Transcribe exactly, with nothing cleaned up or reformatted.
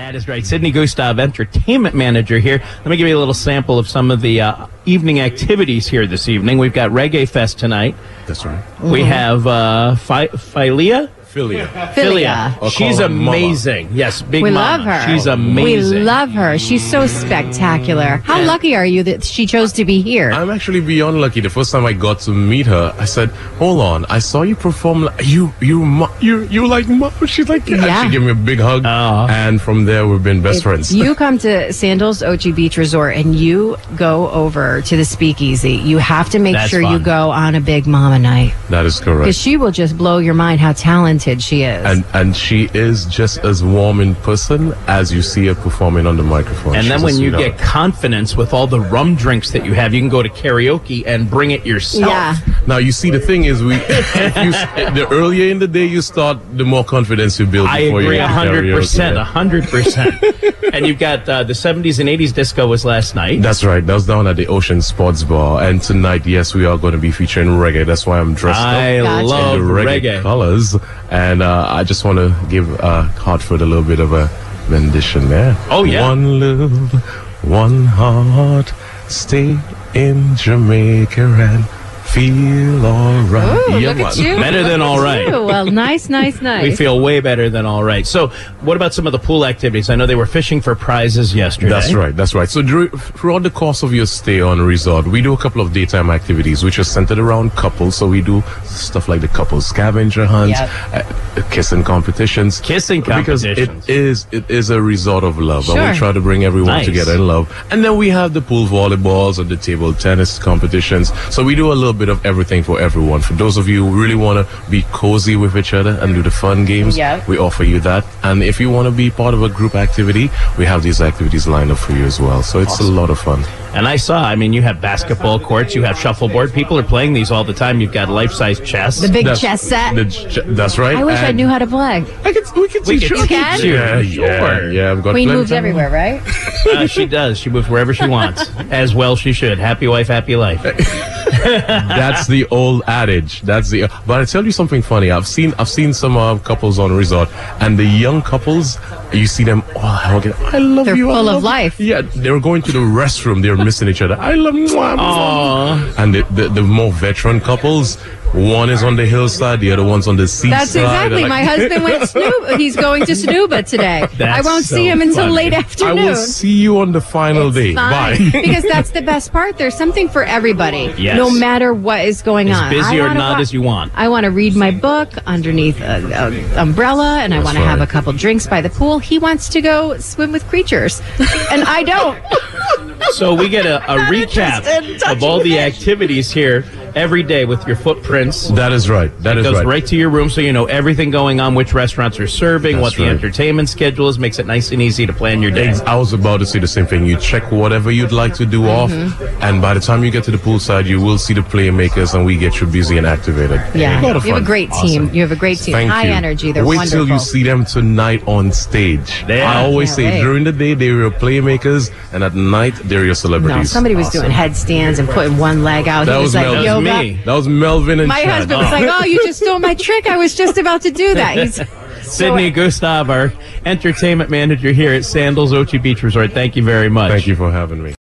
That is right. Sydney Gustav, entertainment manager here. Let me give you a little sample of some of the uh, evening activities here this evening. We've got Reggae Fest tonight. That's right. Mm-hmm. We have uh, Phi- Philia. Philia. Philia. I'll She's call her amazing. Mama. Yes, big We mama. love her. She's amazing. We love her. She's so spectacular. How lucky are you that she chose to be here? I'm actually beyond lucky. The first time I got to meet her, I said, "Hold on, I saw you perform. Like, you, you, mo- you, you like mom?" She's like, "Yeah." Yeah. She gave me a big hug, Oh. and from there we've been best friends. You come to Sandals Ochi Beach Resort and you go over to the Speakeasy. You have to make That's sure fun. you go on a big mama night That is because correct. she will just blow your mind how talented she is. And and she is just as warm in person as you see her performing on the microphone. And She's then a when you sweetheart. get confidence with all the rum drinks that you have, you can go to karaoke and bring it yourself. Yeah. Now you see, the thing is, we if you, the earlier in the day you start, the more confidence you build. I before agree you a get to hundred karaoke. percent, a hundred percent. And you've got uh, the seventies and eighties disco was last night. That's right. That was down at the Ocean Sports Bar. And tonight, yes, we are going to be featuring reggae. That's why I'm dressed I up Gotcha. love in the reggae, reggae. colors. And uh, I just want to give uh, Hartford a little bit of a rendition there. Oh, yeah. One love, one heart, stay in Jamaica and feel all right. Ooh, Yeah, look at man. you. Better than all right. Ooh, well, nice, nice, nice. We feel way better than all right. So, what about some of the pool activities? I know they were fishing for prizes yesterday. That's right. That's right. So dur- throughout the course of your stay on resort, we do a couple of daytime activities which are centered around couples. So we do stuff like the couple scavenger hunt, Yep. uh, kissing competitions, Kissing because competitions. it is it is a resort of love, and Sure. we try to bring everyone Nice. together in love. And then we have the pool volleyballs and the table tennis competitions. So we do a little bit of everything for everyone. For those of you who really want to be cozy with each other and do the fun games, Yep. we offer you that. And if you want to be part of a group activity, we have these activities lined up for you as well. So it's a lot of fun. And I saw, I mean, you have basketball courts, you have shuffleboard. People are playing these all the time. You've got life-size chess. the big That's- chess set. the ch- that's right. I wish I And knew how to play. I can, we can We teach can you. teach can? you. Yeah, Sure. yeah, yeah. I've got Queen plenty moves of- everywhere, right? Uh, she does. She moves wherever she wants. As well she should. Happy wife, happy life. That's the old adage. That's the. But I tell you something funny. I've seen I've seen some uh, couples on resort, and the young couples, you see them. Oh, I love you. I love They're you. I full of love you." life. Yeah, they're going to the restroom. They're missing each other. I love. Mwah, mwah. Aww. And the, the the more veteran couples, one is on the hillside, the other one's on the seaside. That's exactly. They're My like- husband went snooba. He's going to Snuba today. I That's won't so see him until funny. late I afternoon. will see you on the final It's day. fine. Bye. Because that's the best part. There's something for everybody, Yes. no matter what is going As on. busy I or wanna not wa- as you want. I want to read my book underneath an umbrella, and I That's want to have right. a couple drinks by the pool. He wants to go swim with creatures, and I don't. So we get a, a recap interested in touching of all the fish. activities here every day with your footprints. That is right. That is Goes right. right to your room so you know everything going on, which restaurants are serving, That's what the right. entertainment schedule is, makes it nice and easy to plan your day. Ex- I was about to say the same thing. You check whatever you'd like to do off, and by the time you get to the poolside, you will see the playmakers, and we get you busy and activated. Yeah, A lot of you have fun. a great team. Awesome. You have a great team. Thank High you. energy. They're Wait wonderful. till you see them tonight on stage. Yeah. I always Can't say wait. during the day they're your playmakers, and at night they're your celebrities. No, somebody was Awesome. doing headstands and putting one leg out. That he was was, like Mel- That was yoga. me. That was Melvin and My Chad. husband was like, "Oh, you just stole my trick. I was just about to do that." He's Sydney Gustav, our entertainment manager here at Sandals Ochi Beach Resort. Thank you very much. Thank you for having me.